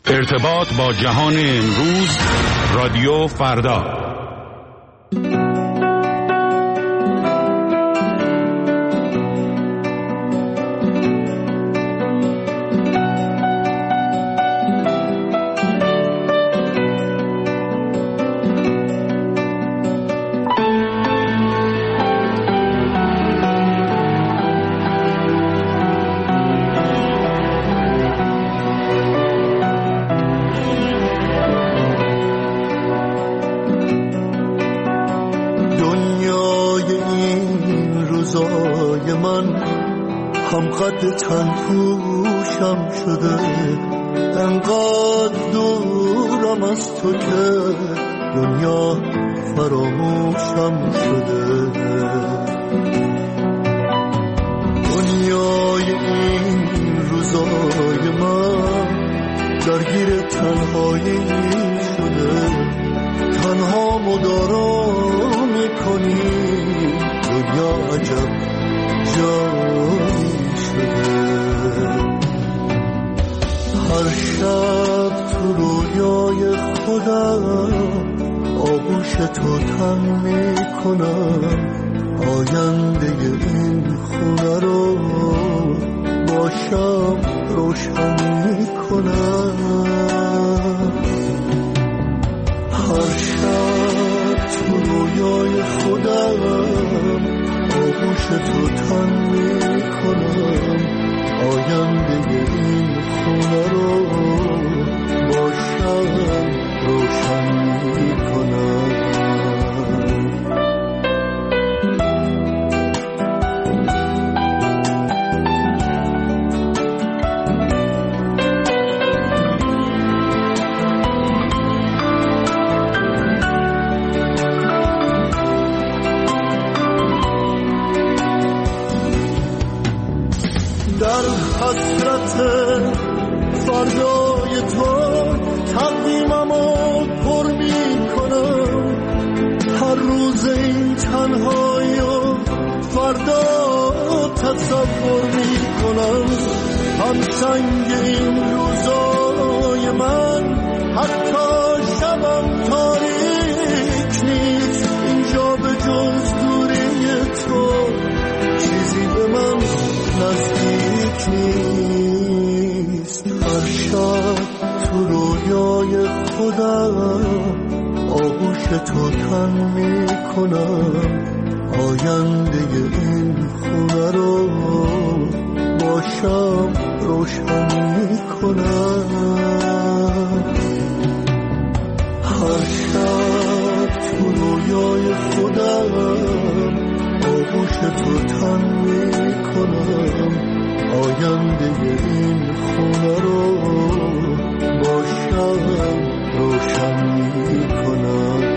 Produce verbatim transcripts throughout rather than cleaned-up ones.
ارتباط با جهان امروز، رادیو فردا. تن پوشم شده، انقدر دورم از تو که دنیا فراموشم شده. دنیای این روزای من درگیر تنهایی شده، تنها مدارا میکنی، دنیا عجب جایی هر شب تو رویای خودم آغوش تو تن میکنم، آینده این خونه رو باشم روشن میکنم. هر شب تو رویای خودم آغوش تو تن میکنم، آینده این خونه رو باشم روشن میکنم. حسرت فردای تو تقدیممو پر می کنم، هر روز این تنهایی و فردا تصور می کنم. هم سنگ این روزای من حتی شبم تاریک نیست، اینجا به جز دوری تو چیزی به من نزدیک نیست. هر شب تو رویای خودم آغوش تو تن میکنم، آینده این خونه رو باشم روشن میکنم. هر شب تو رویای خودم آغوش تو تن میکنم، آینده این خونه رو باشم روشن میکنم.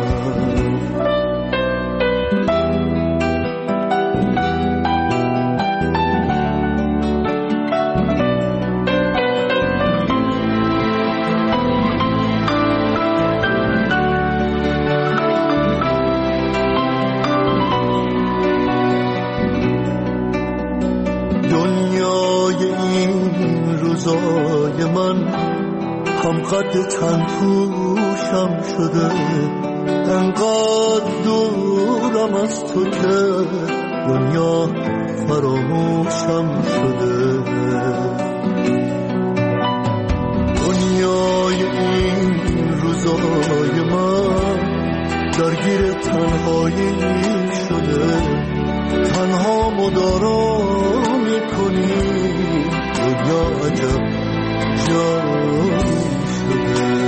من هم قد تن پوشم شده، انقدر دورم از تو که دنیا فراموشم شده. دنیای این روزای من درگیر تنهایی شده، تنها مدارا میکنی، دنیا عجب جایی شده.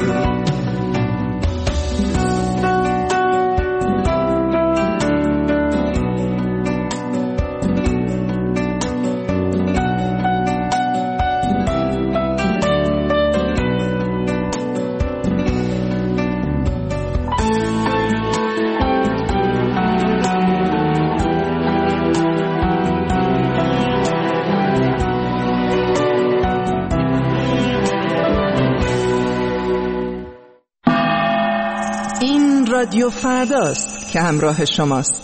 رادیو فرداست که همراه شماست.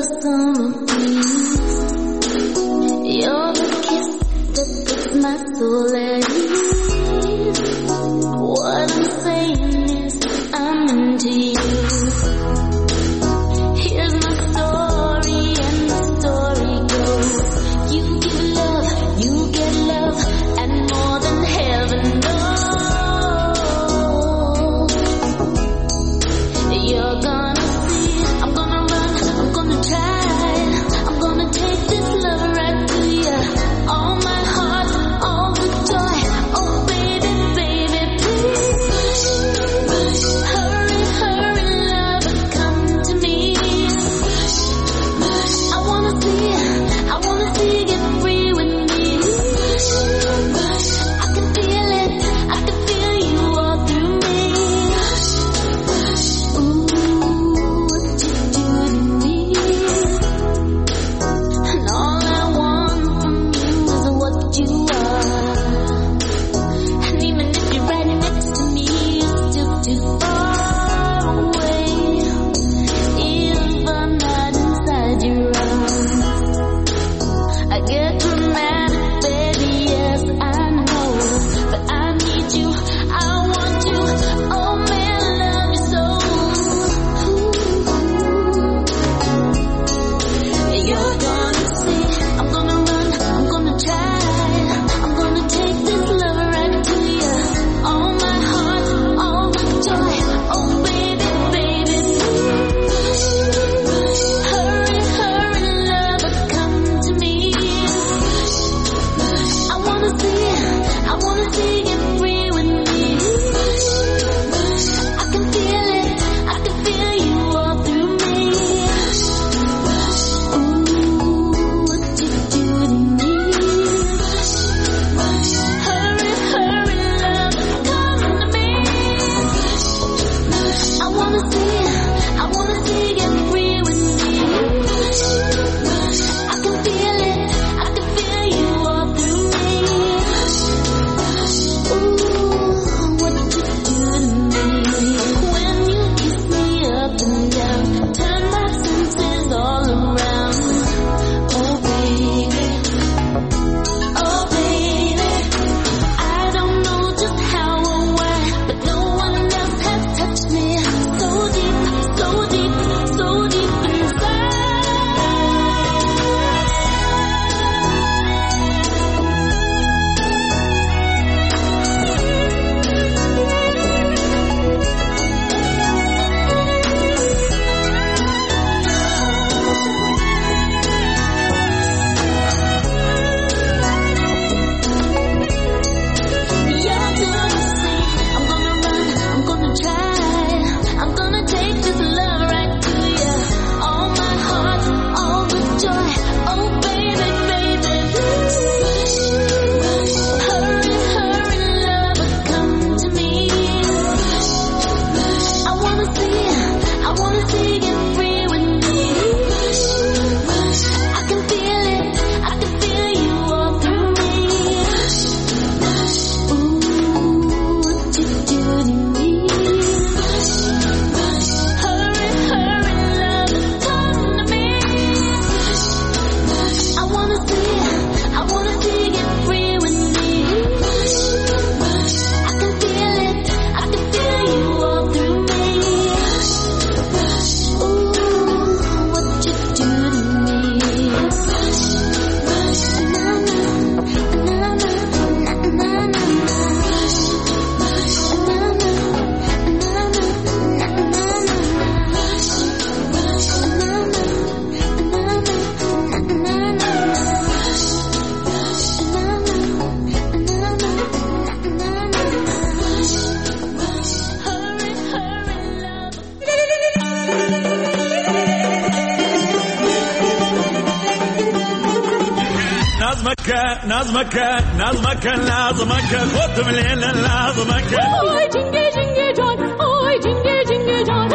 نظمك نظمك نظمك خودم لیلا نظمك آی جنگه جنگه جان آی جنگه جنگه جان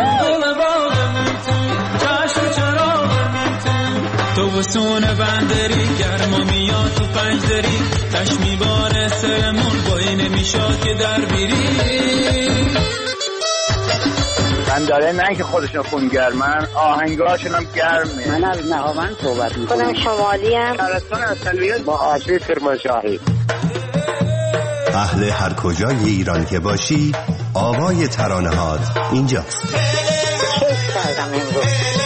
چشم چراغ تو وسون بندری گرما میاد تو پنجدری تش میباره سرمون بایی نمیشاد که در بیری داره نه که خودشون خونگرمن، آهنگاشون هم گرمه. من از نهاوند صحبت میکنم. خودم شمالی ام. شهرستان اصلیت با آشوی کرمانشاهی. اهل هر کجای ایران که باشی، آوای ترانه‌هات اینجاست. کیف کردم امروز.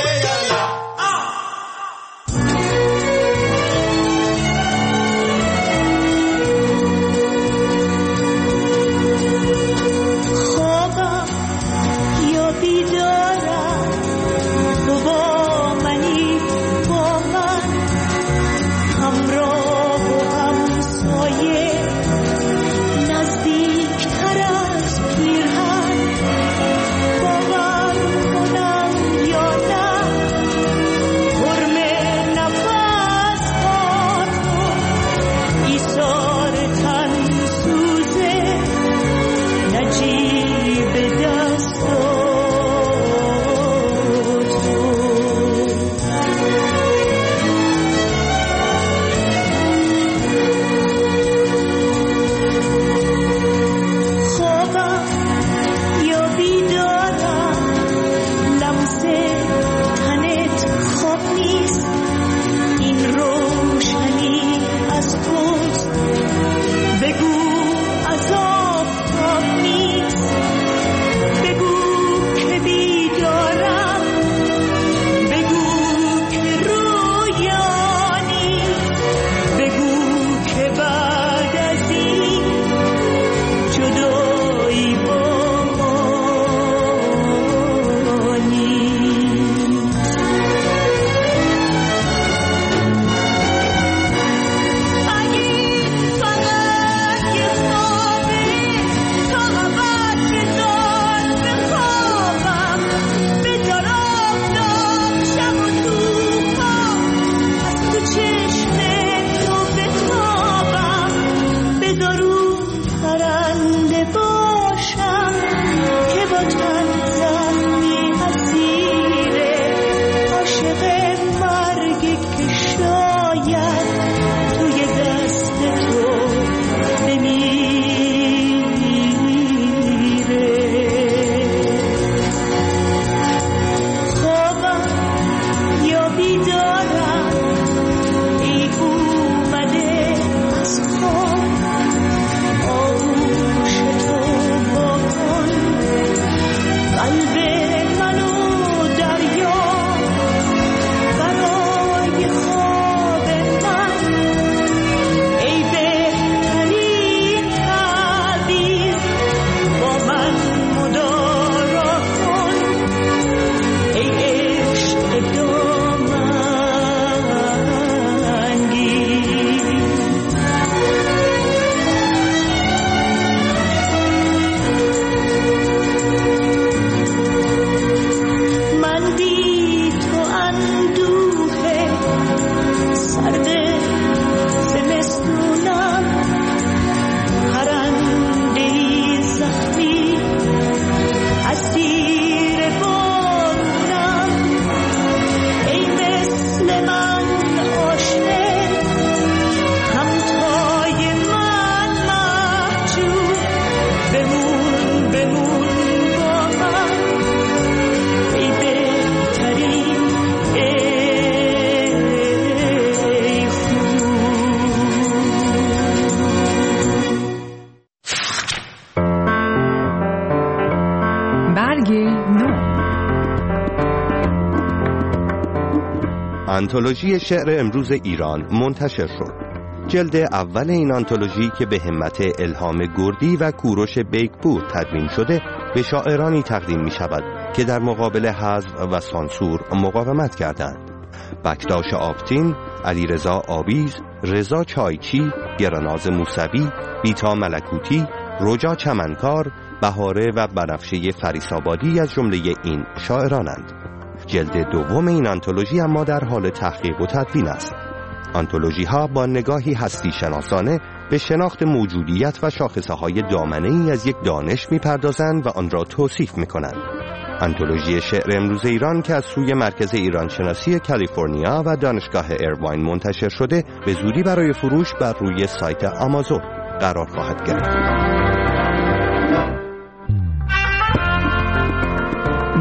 آنتولوژی شعر امروز ایران منتشر شد. جلد اول این آنتولوژی که به همت الهام گردی و کوروش بیکپور تدوین شده به شاعرانی تقدیم می شود که در مقابل حذف و سانسور مقاومت کردند. بکتاش آبتین، علیرضا آویز، رضا چایچی، گراناز موسوی، بیتا ملکوتی، رجا چمنکار، بهاره و بنفشه فریسابادی از جمله این شاعرانند. جلد دوم این آنتولوژی اما در حال تحقیق و تدوین است. آنتولوژی ها با نگاهی هستی شناسانه به شناخت موجودیت و شاخصه های دامنه ای از یک دانش می پردازند و آن را توصیف می کنند. آنتولوژی شعر امروز ایران که از سوی مرکز ایران شناسی کالیفرنیا و دانشگاه ایرواین منتشر شده به زودی برای فروش بر روی سایت آمازون قرار خواهد گرفت.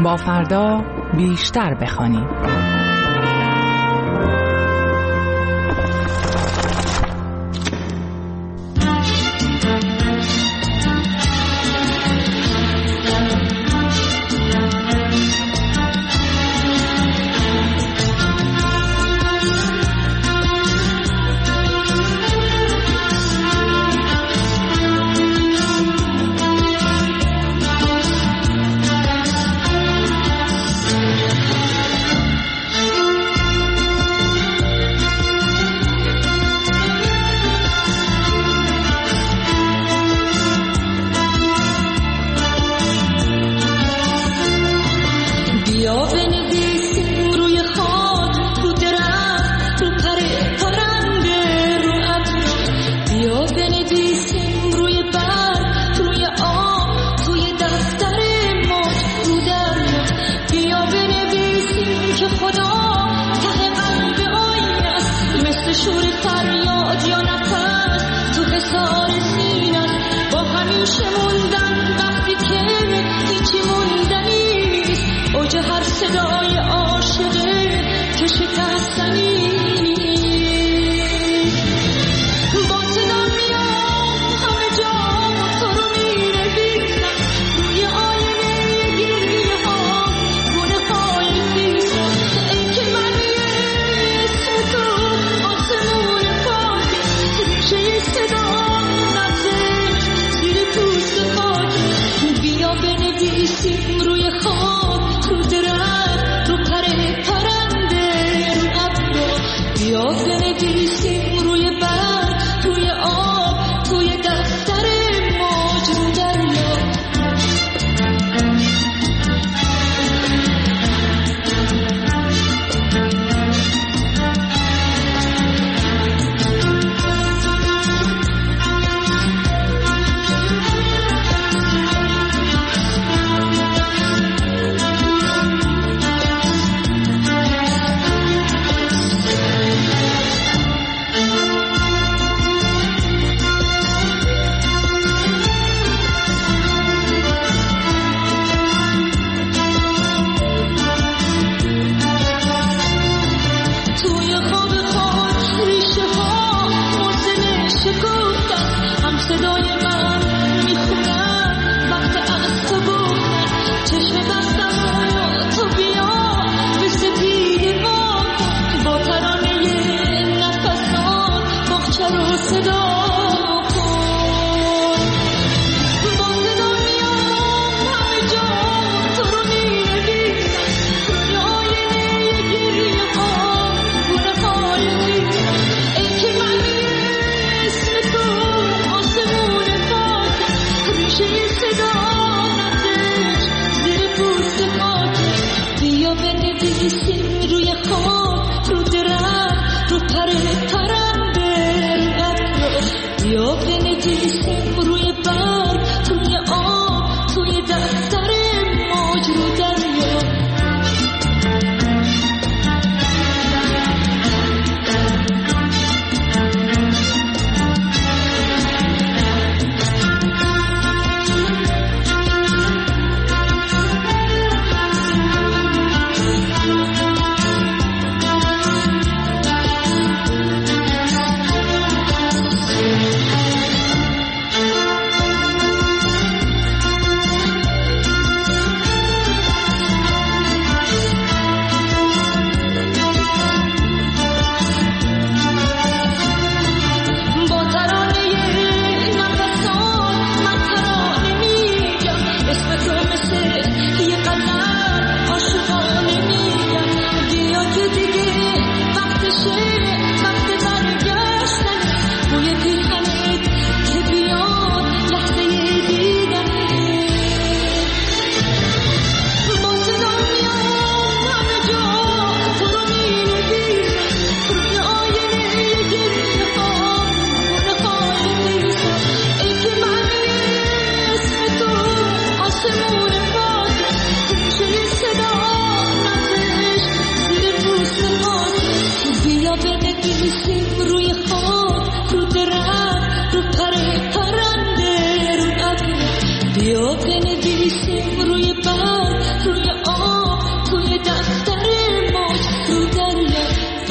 با فردا بیشتر بخوانیم. روی خاک، رو درخت، رو پر پرنده، رو ابرو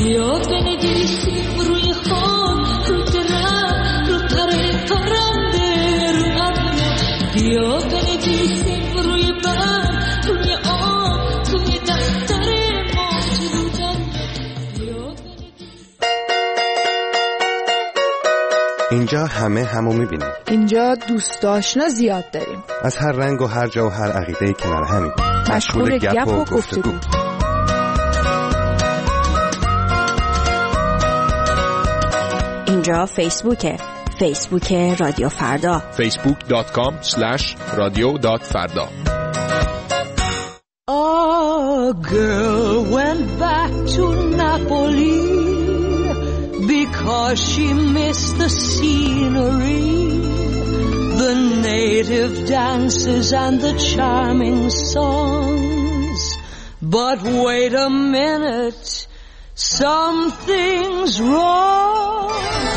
بیا بنویسیم روی خاک، رو درخت، رو پر پرنده، رو ابر. بیا بنویسیم روی برف، روی آب، توی دفتر موجودن. اینجا همه همو میبینیم. اینجا دوست آشنا زیاد داریم. از هر رنگ و هر جا و هر عقیده کنار همیم. مشغول گپ و گفتگو. اینجا فیسبوکه. فیسبوک رادیو فردا. فیسبوک دات کام اسلش رادیو دات فردا. A girl went back to Napoli because she missed the scenery, the native dances and the charming songs. But wait a minute, something's wrong.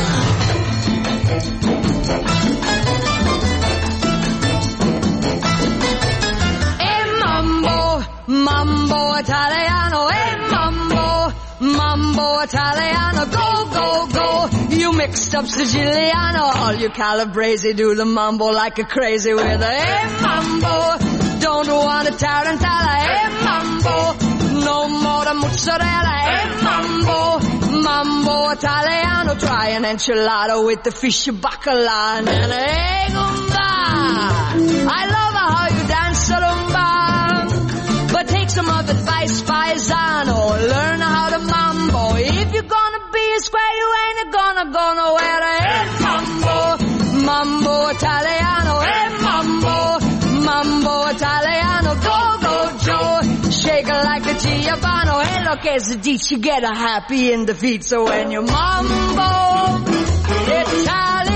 Mambo Italiano, eh, mambo, mambo Italiano, go, go, go. You mixed up Siciliano, all you Calabrese do the mambo like a crazy with a, eh, mambo. Don't want a tarantella, eh, mambo. No more the mozzarella, eh, mambo. Mambo Italiano, try an enchilada with the fish bacala and an egg umba. I love how you dance rumba. But take some of advice, paisano. Learn how to mambo. If you're gonna be a square, you ain't gonna go nowhere. Hey, mambo, mambo Italiano. Hey, mambo, mambo Italiano. Go, go, Joe. Shake it like a Giovanni. Hey, look, as a ditch, you get a happy in the feet. So when you mambo Italiano.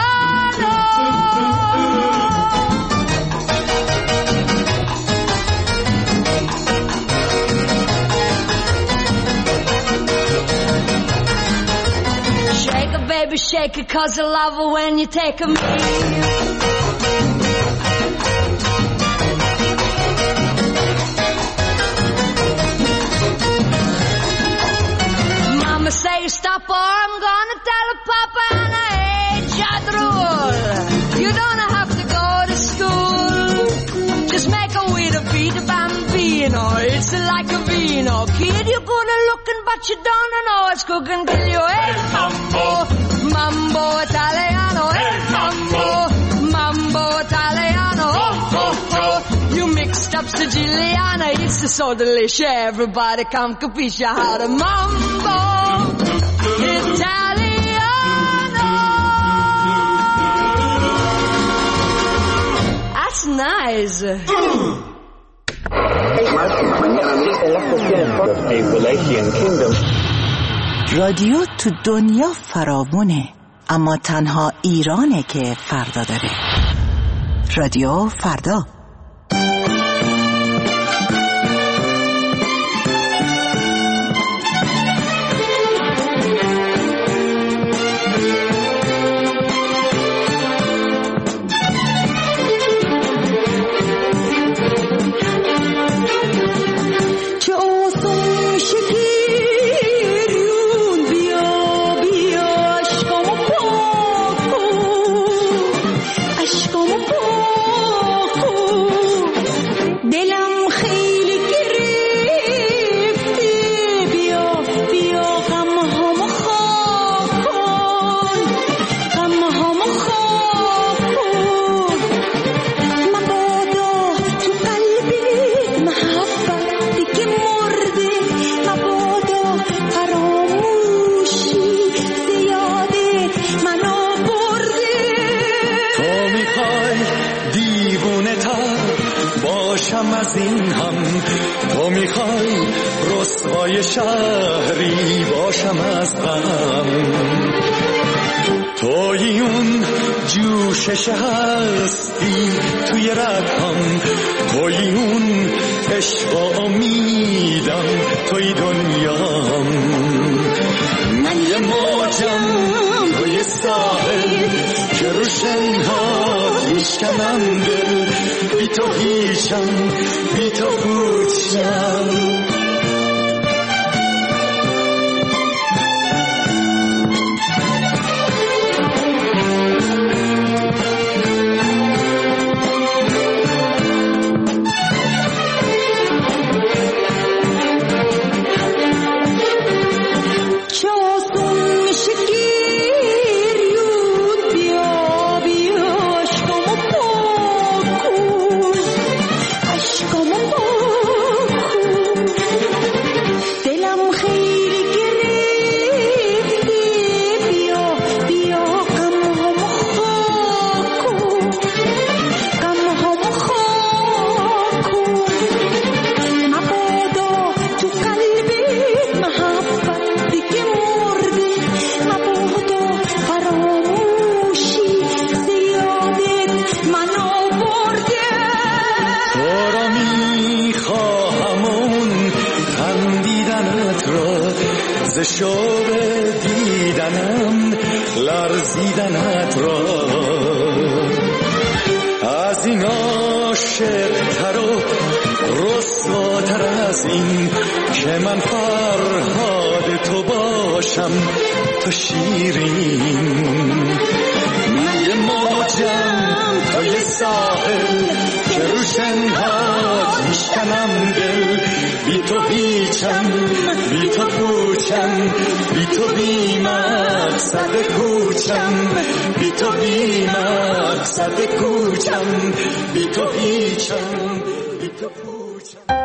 Baby, shake it 'cause I love it when you take a me. Mama say stop or I'm gonna tell her Papa and I hate Jadrul. You don't have to go to school. Just make a with a beat of bambino. It's like a vino. Kid, you're good at looking but you don't know it's cooking till you hate mambo. Mambo Italiano, eh, mambo, mambo Italiano, oh, oh, oh. You mixed up Siciliana, it's so delicious. Everybody come capisce how to mambo Italiano. That's nice. رادیو تو دنیا فراوونه، اما تنها ایرانه که فردا داره. رادیو فردا. از این هم تو میخوای رسوای شهری باشم از غم توی اون جوشش هستی توی رگم توی اون عشق و امیدم توی دنیام من یه موجم توی ساحل که رو شنهاد میشکنم دل بی تو هیچم بی تو پوچم ز شوق دیدنم لرزیدنت را، از این عاشق‌تر و رسواتر از این که من فرهاد تو باشم تو شیرین. من یه موجم تو یه ساحل که رو شنهات میشکنم دل، بی تو هیچم بی تو پوچم، بی تو بی مقصد کوچم، بی تو بی مقصد کوچم، بی تو هیچم بی تو پوچم.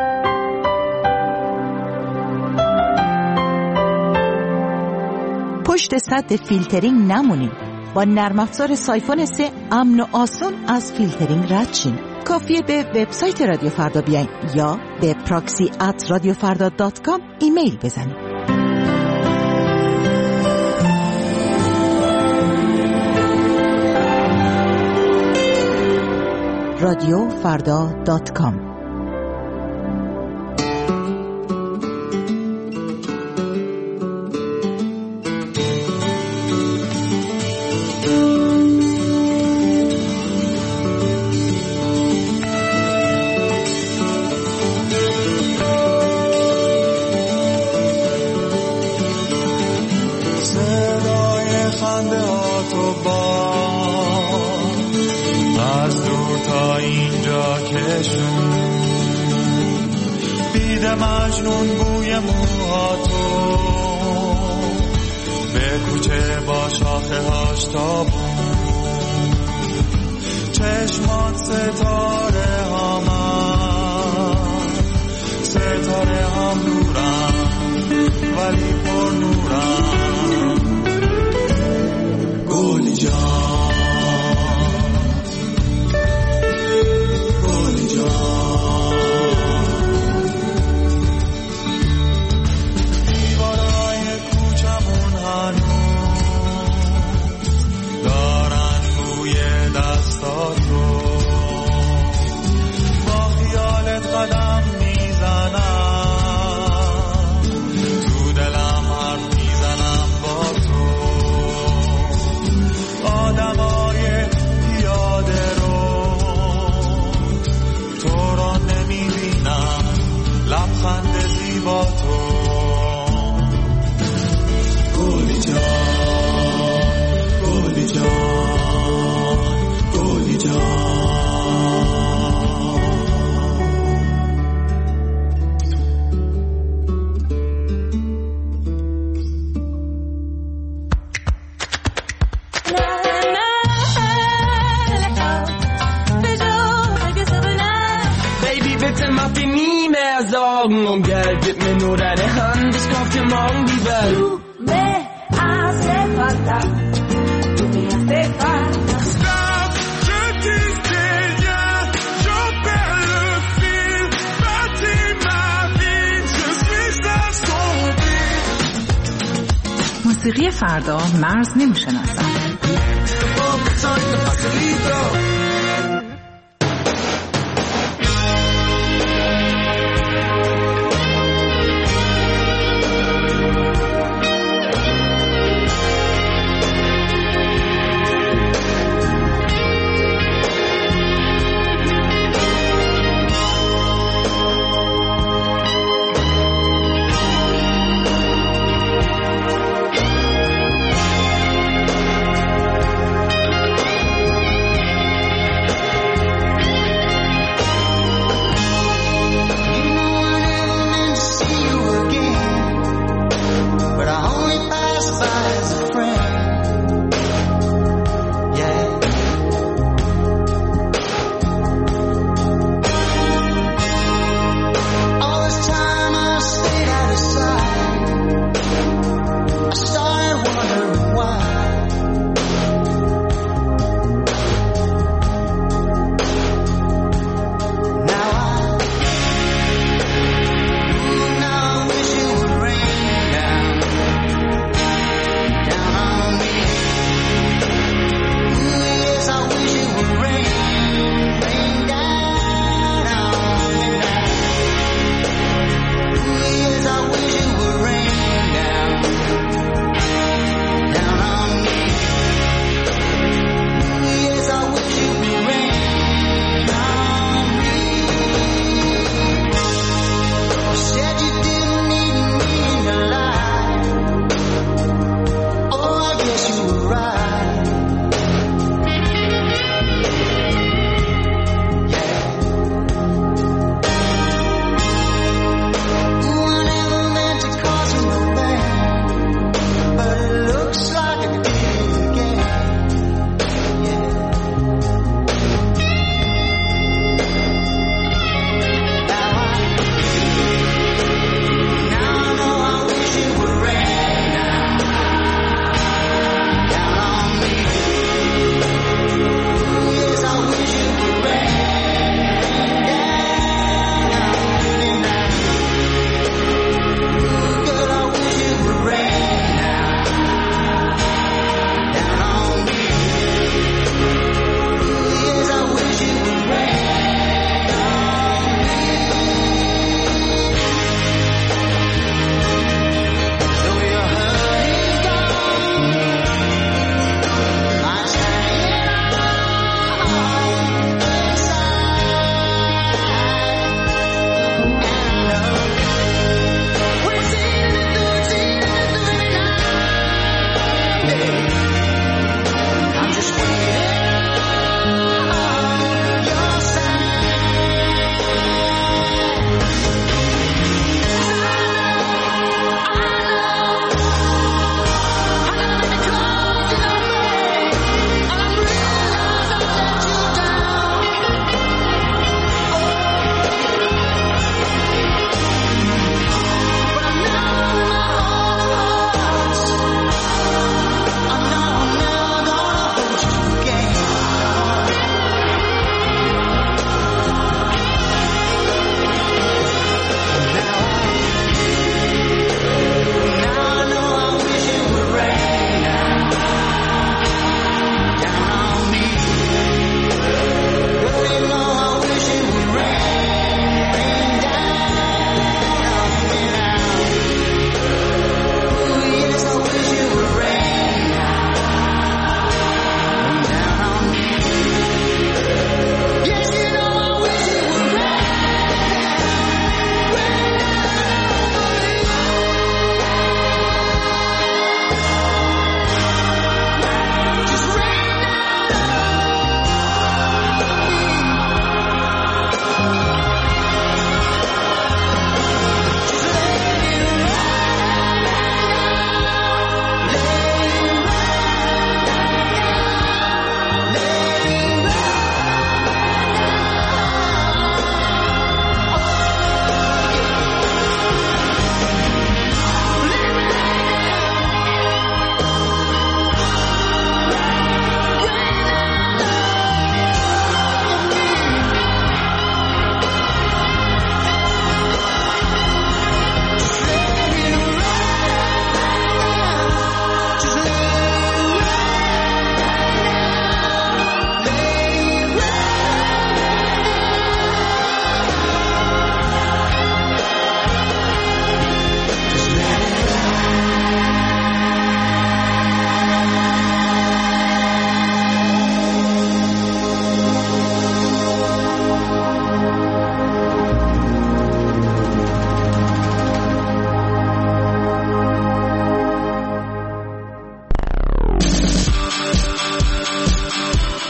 پشت سد فیلترینگ نمونیم. با نرم افزار سایفون سه امن و آسون از فیلترینگ رد شیم. کافیه به وبسایت رادیو فردا بیاین یا به پراکسی ات رادیو فردا دات کام ایمیل بزنید. رادیو فردا دات کام. مجنون بوی موهاتو به کوچه با شاخه هاش تابون، چشمات ستاره هامن، ستاره هم نورم ولی پر نورم. گلی جان گلی جان قدم میزنم، تو دلم حرف میزنم با تو. آدمای پیاده رو تو را نمیبینم، لبخند زیبا تو. گلی جان گلی جان گلی جان. Sorgen um Geld, gib mir nur deine Hand, ich kauf dir morgen die Welt. Du me hace falta, du me hace falta. Stop, je dis rien, je perds le fil, bâtis ma vie, je suis assombri. موسیقی فردا مرز نمیشناسد.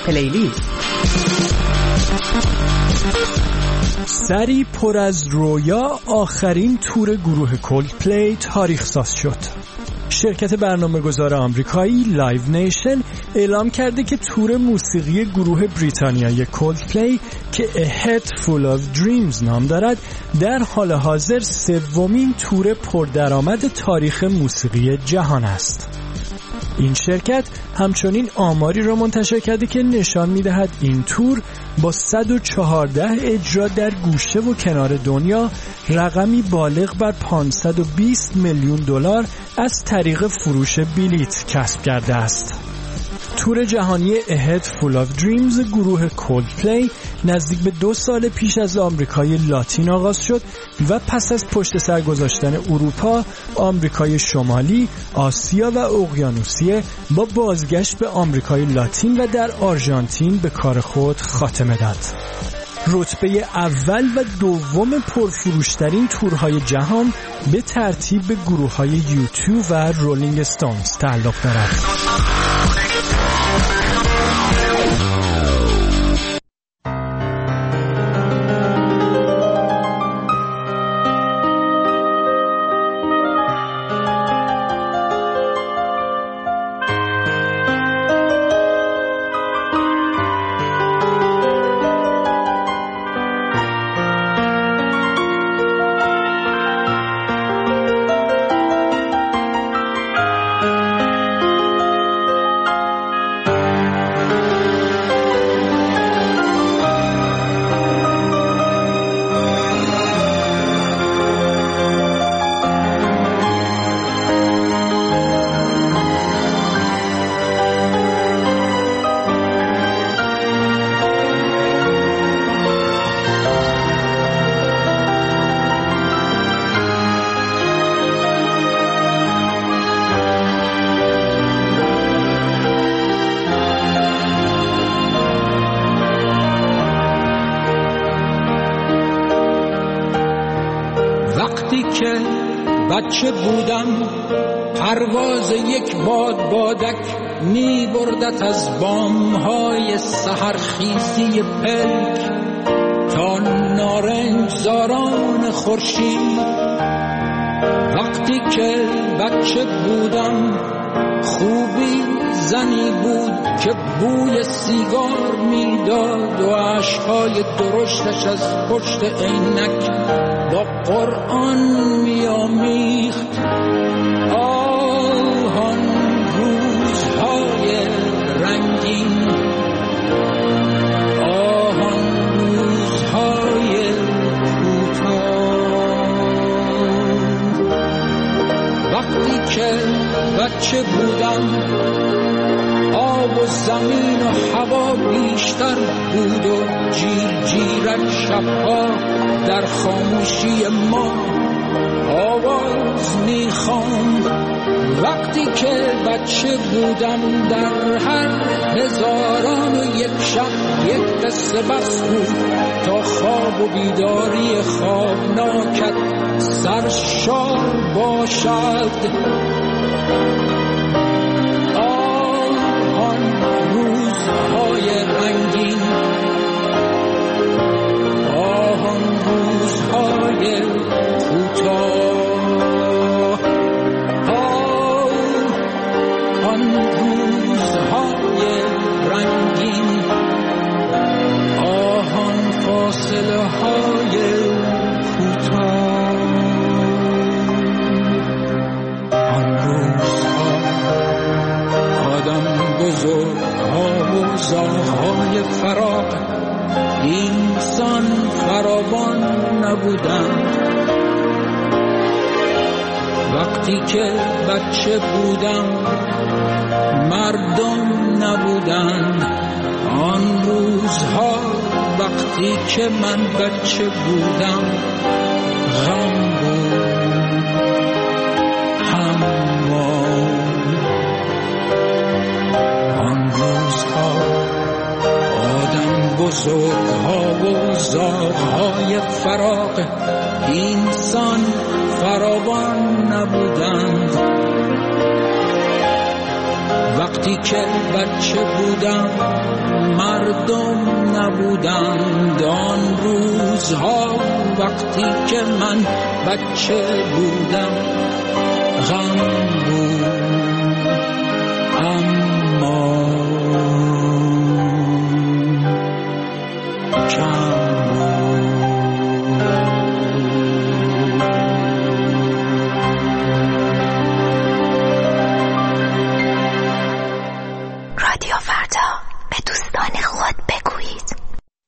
پلیلیست. سری پر از رویا آخرین تور گروه کولدپلی تاریخ ساز شد. شرکت برنامه‌گذار آمریکایی لایو نیشن اعلام کرده که تور موسیقی گروه بریتانیایی کولدپلی که A Head Full of Dreams نام دارد در حال حاضر سومین تور پردرآمد تاریخ موسیقی جهان است. این شرکت همچنین آماری را منتشر کرده که نشان می‌دهد این تور با صد و چهارده اجرا در گوشه و کنار دنیا رقمی بالغ بر پانصد و بیست میلیون دلار از طریق فروش بلیت کسب کرده است. تور جهانی A Head Full of Dreams گروه کولدپلی نزدیک به دو سال پیش از آمریکای لاتین آغاز شد و پس از پشت سر گذاشتن اروپا، آمریکای شمالی، آسیا و اقیانوسیه با بازگشت به آمریکای لاتین و در آرژانتین به کار خود خاتمه داد. رتبه اول و دوم پرفروشترین تورهای جهان به ترتیب به گروه‌های یو تو و رولینگ استونز تعلق دارد. بچه بودم پرواز یک باد بادک می بردت از بامهای سحرخیزی پلک تا نارنج زاران خورشید. وقتی که بچه بودم خوبی زنی بود که بوی سیگار میداد و عشقهای درشتش از پشت عینک با قرآن میامیخت. آهان روزهای رنگین، آهان روزهای کوتاه. وقتی که بچه بودم آب و زمین و هوا بیشتر بود و جیر جیرک شبها در خاموشی ما آواز میخواند. وقتی که بچه بودم در هر هزاران و یک شب یک قصه بس بود تا خواب و بیداری خوابناکت سرشار باشد. آن روزهای رنگین، آن روزهای کوتاه، آن روزهای رنگین، آن فاصله های کوتاه، آن روزها آدم بزرگ ها و زاغ‌های فراق اینسان فراوان نبودند. وقتی که بچه بودم مردم نبودند. آن روزها وقتی که من بچه بودم غم بود، همان آن روزها آدم بزرگها و زاغ‌های فراق اینسان فراوان نبودند. وقتی که بچه بودم مردم نبودند آن روزها، وقتی که من بچه بودم غم بود اما کم رادیو فردا، به دوستان خود بگویید.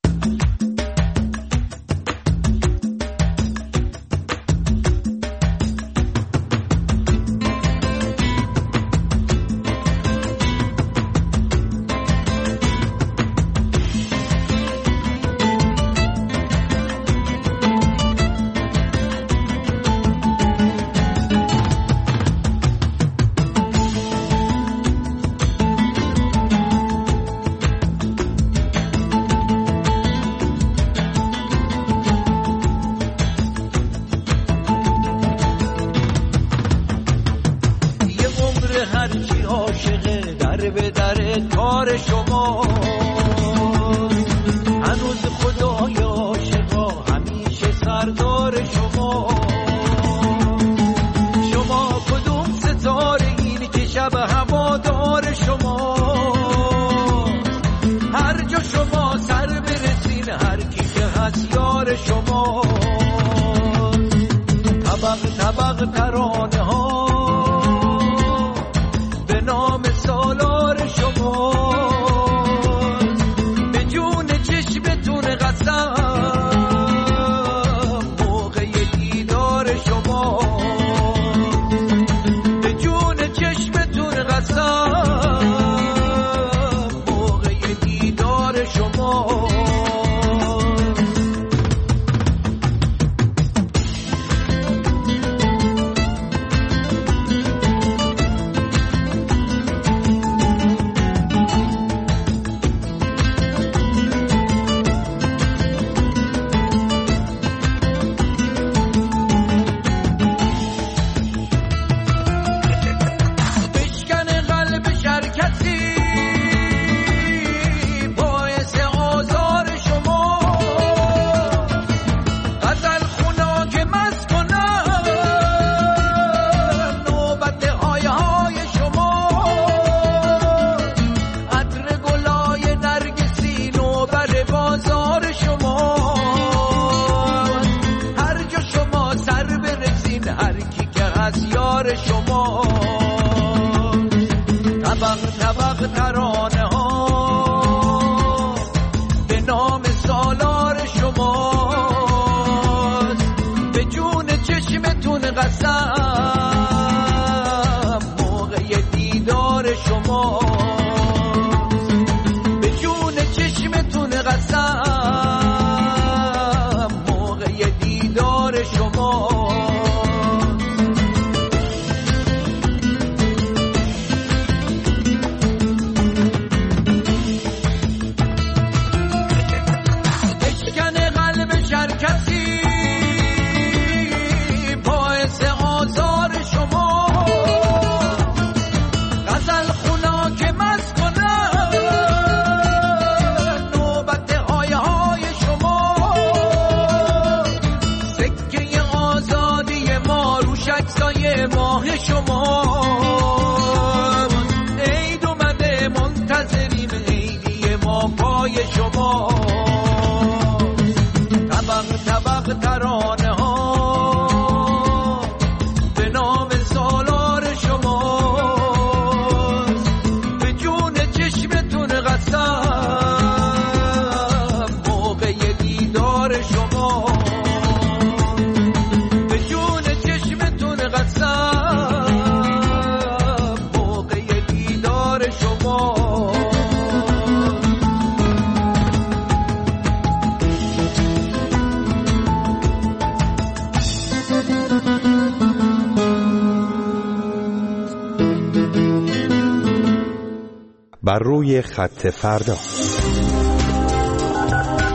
بر روی خط فردا.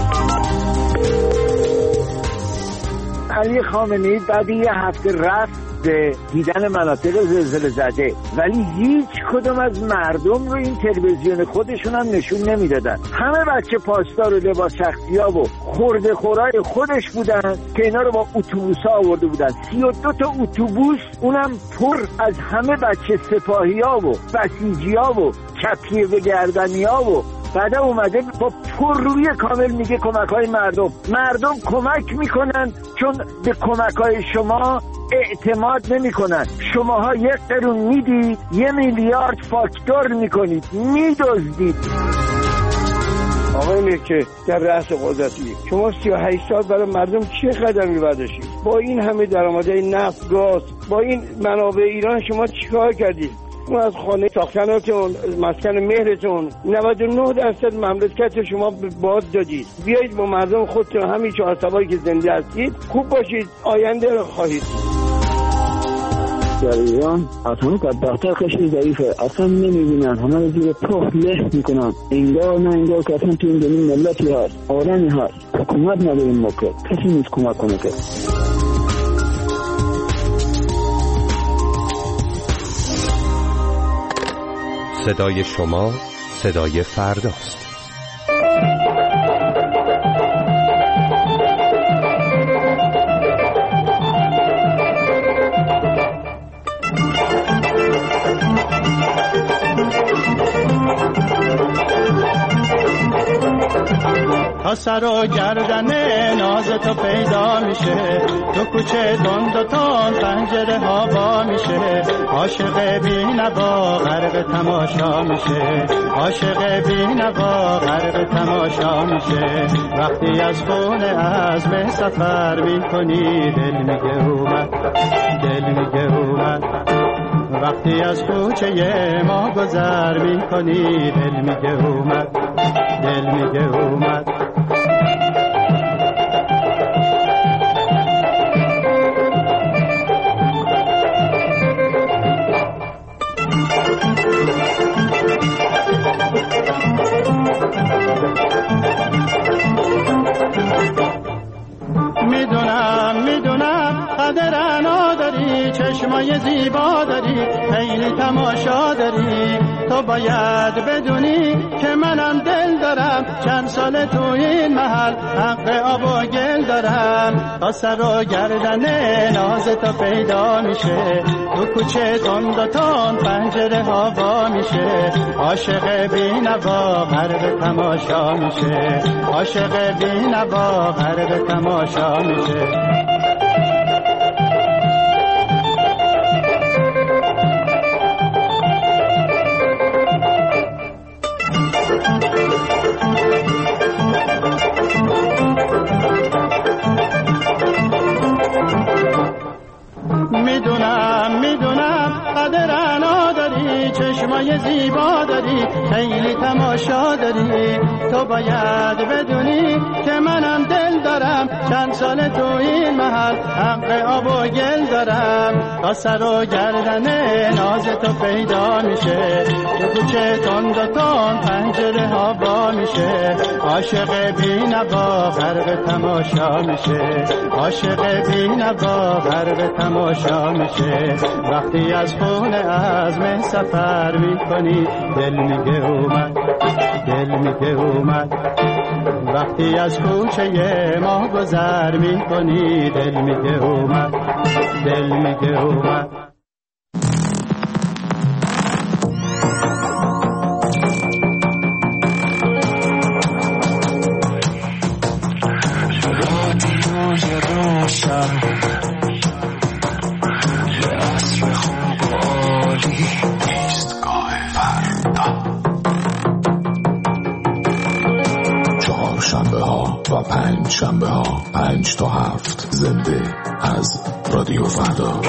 علی خامنه‌ای بعد یه هفته رفت به دیدن مناطق زلزله زده، ولی هیچ کدوم از مردم رو این تلویزیون خودشون هم نشون نمیدادن. همه بچه پاسدار و لباس شخصی‌ها و خورده خورای خودش بودن که اینا رو با اتوبوس‌ها آورده بودن. سی و دو تا اتوبوس، اونم پر از همه بچه سپاهی‌ها و بسیجی‌ها و کپیه و گردنی‌ها و بعد اومده با پررویی کامل میگه کمک‌های مردم. مردم کمک میکنن چون به کمک‌های شما اعتماد نمیکنن. شماها یک قرون میدید، یه میلیارد فاکتور میکنید، میدزدید. آقای میرچه در رأس قدرتی، شما سی و هشت سال برای مردم چه قدمی برداشتید؟ با این همه درآمدهای نفت، گاز، با این منابع ایران شما چیکار کردید؟ شما از خانه ساختناتون، مسکن مهرتون نود و نه درصد مملکت شما به باد دادید. بیایید با مردم خودتون همین چهار سوایی که زنده هستید خوب باشید، آینده رو خواهید. در ایران از همه بدبخت‌تر کشور ضعیفه، اصلا نمیبینن، همه رو زیر پخت له میکنن. انگار نه انگار که اصلا تو این دنیا ملتی هست، آدمی هست، حکومت نداریم ما که کسی نیست کمک کنه که. صدای شما صدای فرداست. تا سر و گردن ناز تو پیدا میشه، تو کوچه دند و تند پنجره ها با میشه. عاشق بی نوا غرق تماشا میشه، عاشق بی نوا غرق تماشا میشه. وقتی از خونه عزم سفر میکنی دل میگه اومد، دل میگه اومد. وقتی از کوچه ما گذر میکنی دل میگه اومد، دل میگه اومد. میدونم میدونم قدر نداری، چشمای زیبا داری، خیلی تماشا داری. تو باید بدونی که منم دل دارم، چند سال تو این محل حق آب و گل دارم. تا سر و گردن ناز تو پیدا میشه، تو کوچه تند و تند پنجره ها وا میشه. عاشق بی نوا غرق تماشا میشه، عاشق بی نوا غرق تماشا میشه. میدونم میدونم قدر نداری، چشمای زیبا داری، خیلی تماشا داری. تو باید بدونی که منم دل دارم، چند سال تو این محل حق آب و گل دارم. تا سر و گردن ناز تو پیدا میشه، تو کوچه تند و تند پنجره ها با میشه. عاشق بی نوا غرق تماشا میشه، عاشق بی نوا غرق تماشا میشه. وقتی از خونه عزم سفر میکنی دل میگه اومد، دل میگه اومد. وقتی از کوچه ما گذر میکنی دل میگه اومد، دل میگه اومد. رادیوی روشن عصر خوب و عالی، ایستگاه فردا. چهار شنبه ها و پنج شنبه ها پنج تا هفت زنده از رادیو فردا.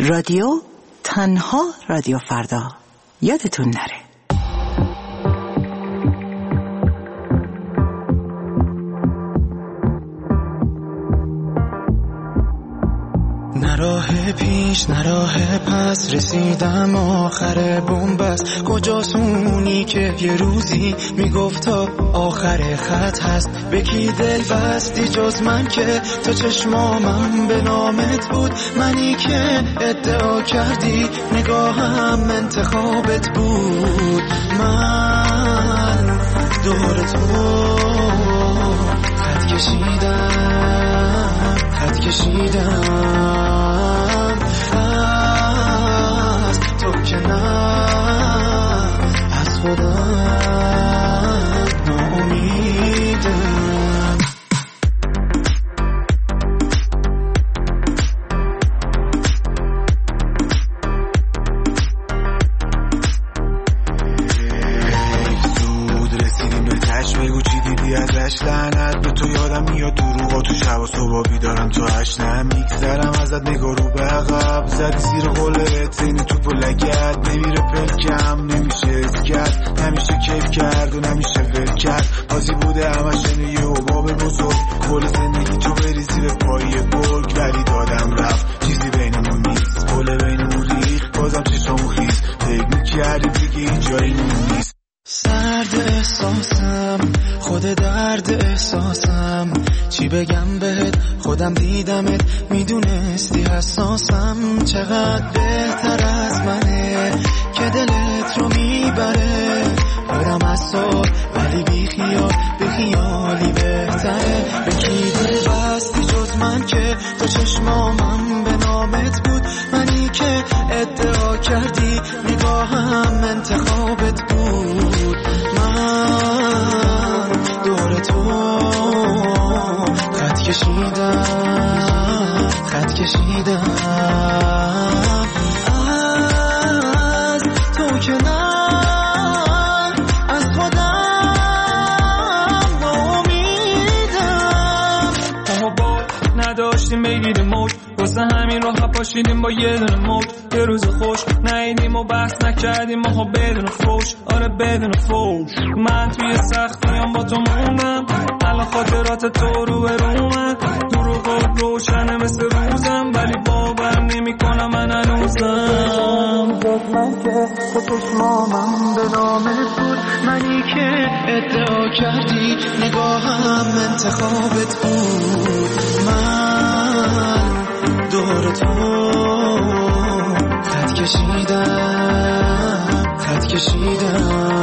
رادیو تنها رادیو فردا، یادتون نره. نه راه پیش نه راه پس، رسیدم آخر بنبست. کجاست اونی که یه روزی میگفت تا آخر خط هست؟ به کی دل بستی جز من که تو چشمامم به نامت بود؟ منی که ادعا کردی نگاهم انتخابت بود. من دور تو خط کشیدم خط کشیدم از تو که نه از خودم ناامیدم. زود رسیدیم به تش، بگو چی دیدی ازش؟ لعنت به تو، یادم میاد دروغا تو شب و صبح بیدارم تو هشت. نمیگذرم ازت نگاه رو به عقب، زدی زیر قولت این توپ و لگت. نمیره پلکم نمیشه اسکت، نمیشه کیف کرد و نمیشه ول کرد. بازی بوده همش اینه یه حباب بزرگ، کل زندگی تو بریزی به پای برگ. ولی دادم رفت چیزی بینمون نیست، پل بینمون ریخت بازم چشامو خیز. فکر میکردی دیگه جایی نیست. سرد احساسم خود درد احساسم، چی بگم بهت خودم دیدمت میدونستی حساسم. چقدر بهتر از منه که دلت رو میبره، خودم از سال ولی بی خیال به خیالی بهتره. به کی دل بستی جز من که تو چشمامم به نامت بود؟ منی که ادعا کردی نگاهم انتخابت بود. من دور تو خط کشیدم خط کشیدم از تو که نه از خودم ناامیدم. با نداشتیم بگیریم موج، واسه همین راه پاشیدیم با یه دونه موج. یه روز خوش نایدیم و بحث نکردیم ما بدون فوش، آره بدون فوش. من توی سختیام با تو موندم، الان خاطرات تو رو به رومن. دروغ روشنه مثل روزم، ولی باورم نمی کنم من هنوزم. من که تو چشمامم به نامت بود، منی که ادعا کردی نگاهم انتخابت بود. من دور تو خط کشیدم خط کشیدم